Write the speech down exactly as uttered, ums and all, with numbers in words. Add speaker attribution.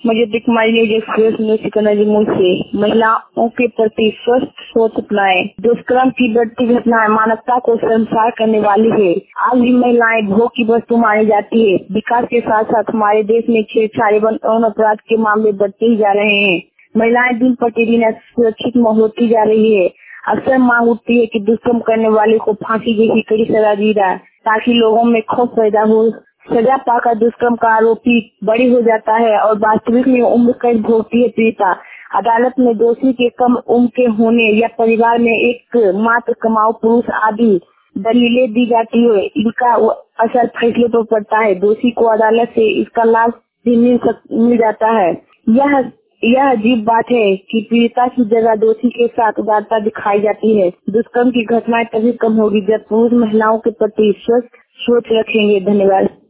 Speaker 1: मुझे दिखमाई News Express news Sikandar से महिलाओं के प्रति स्वस्थ सोच अपनाएं। दुष्कर्म की बढ़ती घटनाएं मानवता को शर्मसार करने वाली है। आज भी महिलाएं भोग की वस्तु मानी जाती है। विकास के साथ साथ हमारे देश में छेड़छाड़ एवं यौन अपराध के मामले बढ़ते ही जा रहे हैं। महिलाएं दिन प्रतिदिन असुरक्षित होती जा रही है। अक्सर मांग उठती है कि दुष्कर्म करने वाले को फांसी जैसी कड़ी सजा दी जाए ताकि लोगों में खौफ पैदा हो। सजा पाकर दुष्कर्म का आरोपी बरी हो जाता है और वास्तविक में उम्र कैद भोगती है पीड़िता। अदालत में दोषी के कम उम्र के होने या परिवार में एक मात्र कमाऊ पुरुष आदि दलीलें दी जाती है। इनका असर फैसले पर पड़ता है। दोषी को अदालत से इसका लाभ भी मिल, मिल जाता है। यह यह अजीब बात है कि पीड़िता की जगह दोषी के साथ उदारता दिखाई जाती है। दुष्कर्म की घटनाएं तभी कम होगी जब पुरुष महिलाओं के प्रति स्वस्थ सोच रखेंगे। धन्यवाद।